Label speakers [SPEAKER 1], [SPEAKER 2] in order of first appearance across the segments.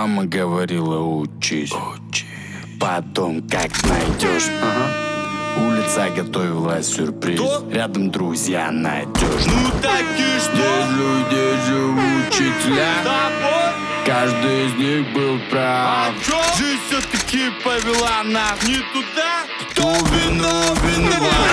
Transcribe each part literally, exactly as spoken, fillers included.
[SPEAKER 1] Мама говорила, учись, учись. Потом как найдешь. Ага. Улица готовила сюрприз. Что? Рядом друзья найдешь.
[SPEAKER 2] Ну так и что?
[SPEAKER 1] Здесь людей живут учителя. Каждый из них был прав.
[SPEAKER 2] А чё? Жизнь все-таки повела нас не туда.
[SPEAKER 1] Кто виноват, виноват.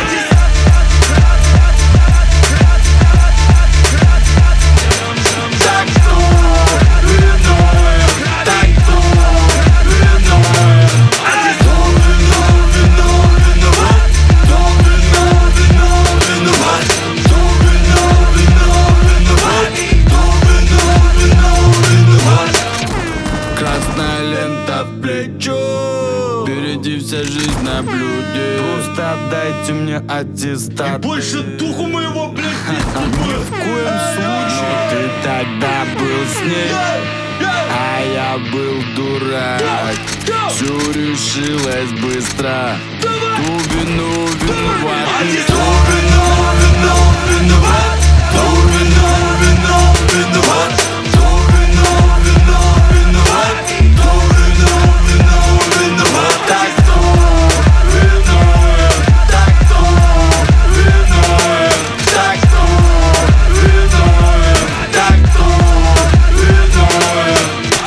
[SPEAKER 1] Красная лента в плечо, впереди вся жизнь на блюде. Просто отдайте мне аттестат.
[SPEAKER 2] И больше духу моего, блядь,
[SPEAKER 1] Ни в коем случае. Но ты тогда был с ней, а я был дурак. Все решилось быстро. Кто вину виноват? Кто вину виноват? Виноват? Кто вину виноват? Виноват? Кто вину виноват? Виноват? Кто вину виноват? Виноват? Так кто виноват? Так кто виноват? Так кто виноват? Так кто виноват?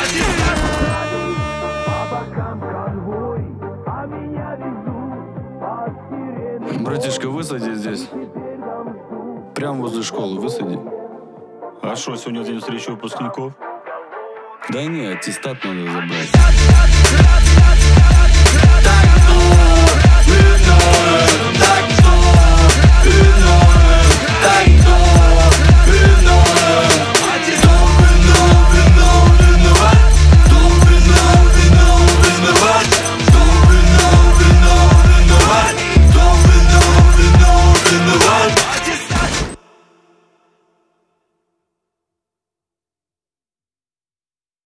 [SPEAKER 1] Братишка, высади здесь. Прямо возле школы высади.
[SPEAKER 3] А что, сегодня день встречи выпускников?
[SPEAKER 1] Да не, аттестат надо забрать.